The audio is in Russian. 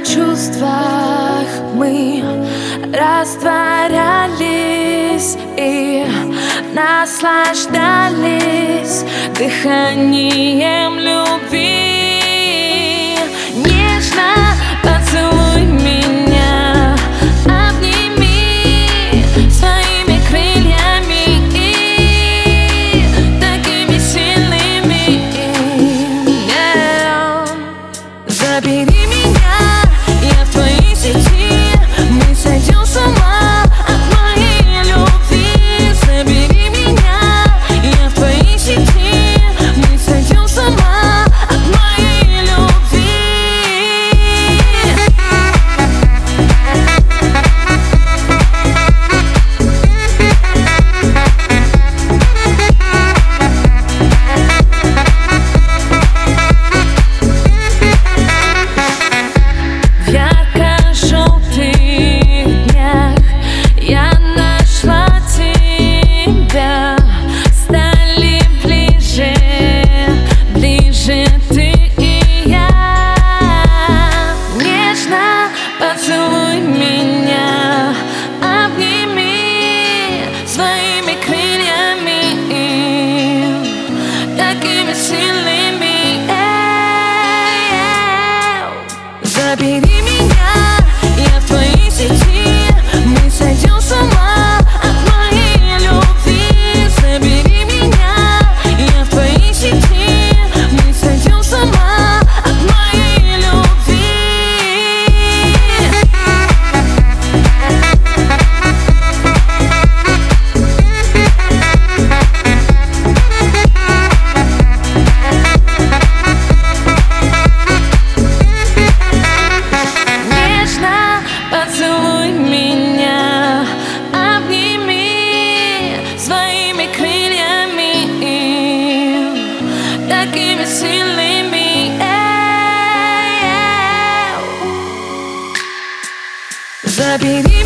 чувствах мы растворялись и наслаждались дыханием любви. Нежно поцелуй меня, обними своими крыльями и такими сильными. Забери меня, я в твоей сети, мы сойдем с ума от моей любви. Забери меня, я в твоей сети, мы сойдем с ума от моей любви. В ярко-желтых днях я нашла тебя, стали ближе, ближе ты и я. Нежно поцелуй меня, обними своими крыльями такими сильными. Забери меня, я в твоей сети, мы сойдем с ума от моей любви. Забери меня, я в твоей сети, мы сойдем с ума от моей любви. Нежно поцелуй меня, обними своими крыльями такими сильными. Забери